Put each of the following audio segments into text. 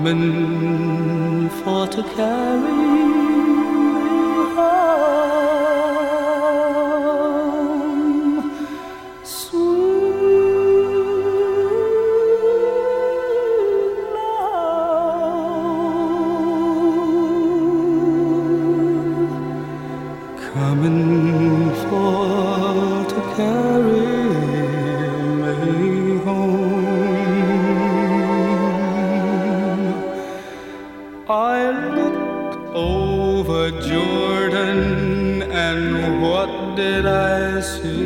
coming for to carry me home. Sweet love, coming for to carry me home. I looked over Jordan, and what did I see?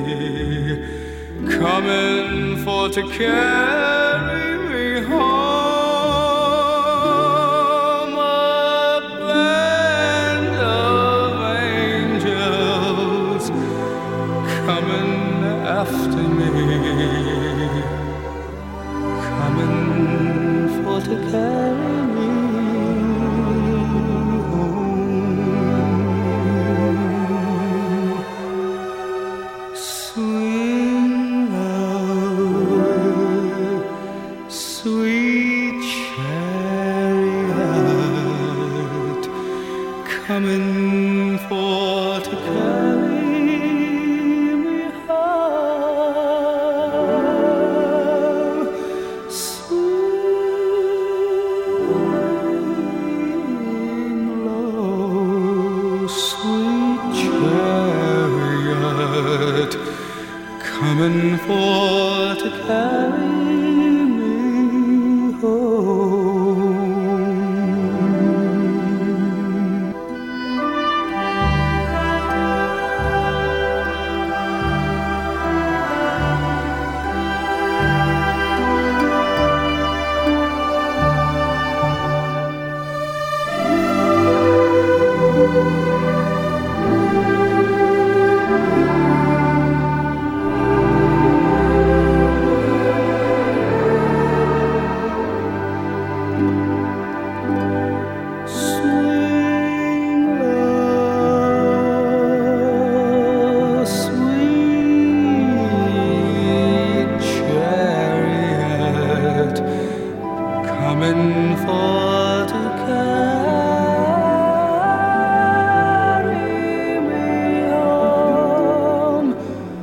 Coming for to carry me home. A band of angels coming after me, coming for to carry me home. Sweet love, sweet chariot, coming for to carry me home. Swing low, sweet chariot, coming for to carry me home. Coming for to carry me home.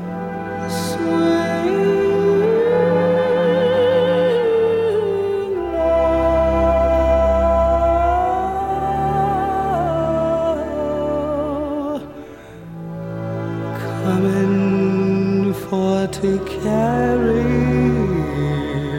Swing low, coming for to carry